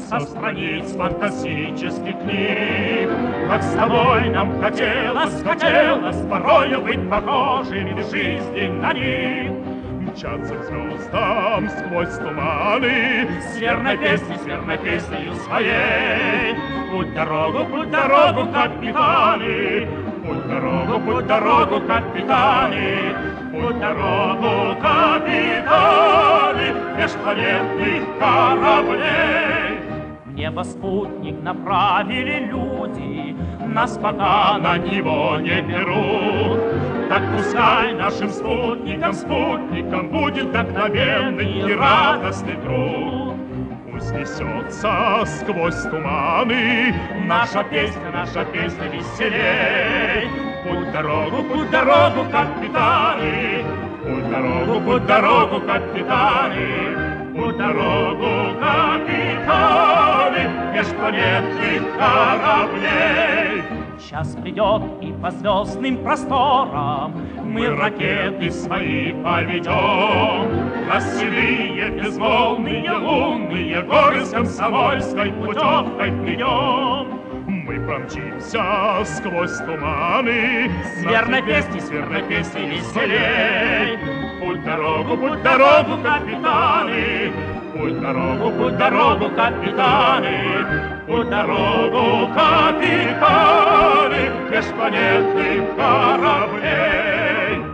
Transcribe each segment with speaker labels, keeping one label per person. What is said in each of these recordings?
Speaker 1: со страниц фантастических книг. Как с тобой нам хотелось, хотелось порою быть похожими в жизни на них. Мчаться к звездам сквозь туманы с верной песней своей. Путь дорогу, капитаны, путь дорогу, капитаны, путь дорогу, капитаны межпланетных кораблей. В небо спутник направили люди, нас пока на него не берут. Так пускай нашим спутникам будет вдохновенный и радостный труд. Пусть несется сквозь туманы наша песня веселей. Путь дорогу, капитаны, путь дорогу, капитаны, путь дорогу, капитаны межпланетных кораблей. Час придет, и по звездным просторам мы ракеты свои поведем. Красивые, безмолвные, лунные горы с комсомольской путевкой придем. Мы промчимся сквозь туманы с верной песней веселей. Путь дорогу, капитаны, путь дорогу, капитаны, путь дорогу, капитаны межпланетных кораблей.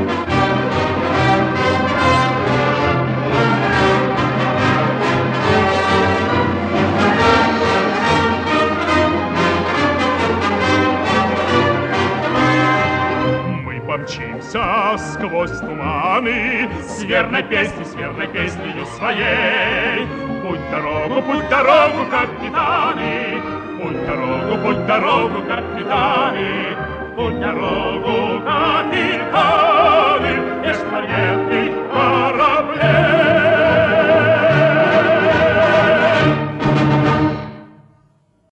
Speaker 1: Помчимся сквозь туманы с верной песней своей. Путь дорогу, капитаны, путь дорогу, капитаны, путь дорогу, капитаны.